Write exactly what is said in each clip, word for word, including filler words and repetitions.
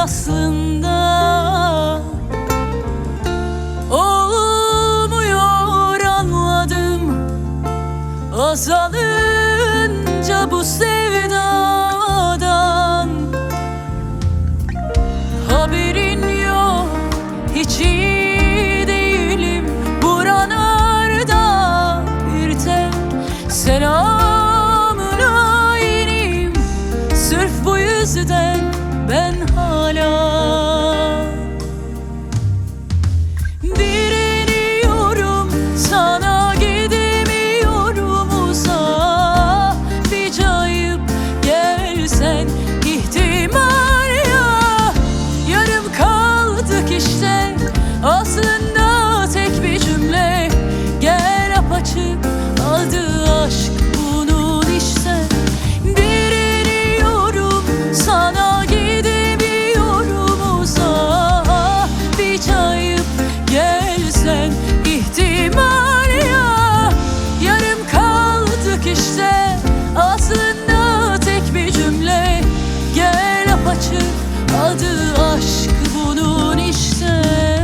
aslında. Olmuyor anladım, azalınca bu sevdadan. Haberin yok, hiç iyi değilim buralarda. Bir tek selamına ineyim, sırf bu yüzden ben hala direniyorum, sana gidemiyorum uzağa. Bir cayıp gelsen ihtimal ya, yarım kaldık işte aslında tek bir cümle. Gel apaçık, adı aşk bunun işte. Direniyorum, sana gidemiyorum uzağa. Bir cayıp gelsen ihtimal ya, yarım kaldık işte aslında tek bir cümle. Gel apaçık, adı aşk bunun işte.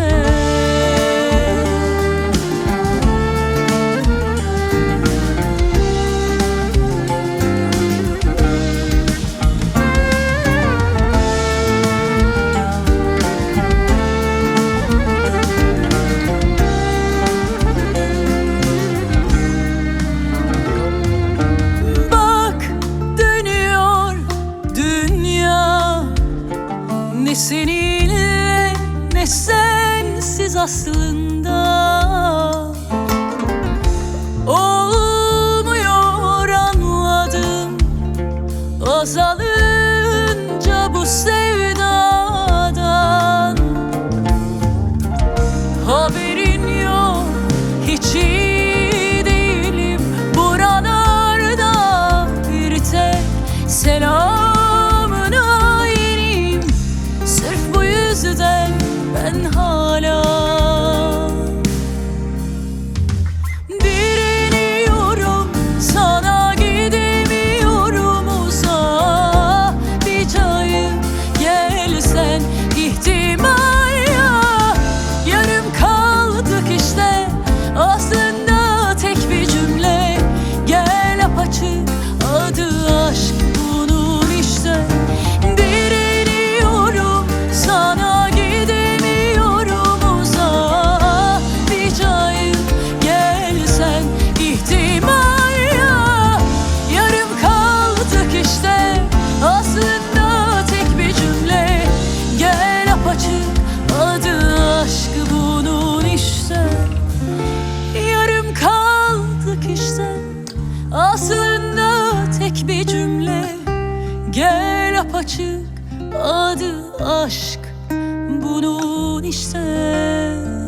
Ne seninle ne sensiz aslında. Olmuyor anladım, azalınca bu sevdadan. Haberin yok, hiç iyi değilim buralarda. Bir tek selam ben hala direniyorum, sana gidemiyorum uzağa. Bir cayıp gelsen ihtimal ya, yarım kaldık işte aslında tek bir cümle. Gel apaçık, adı aşk bunun işte. Direniyorum, sana aslında tek bir cümle. Gel apaçık, adı aşk bunun işte.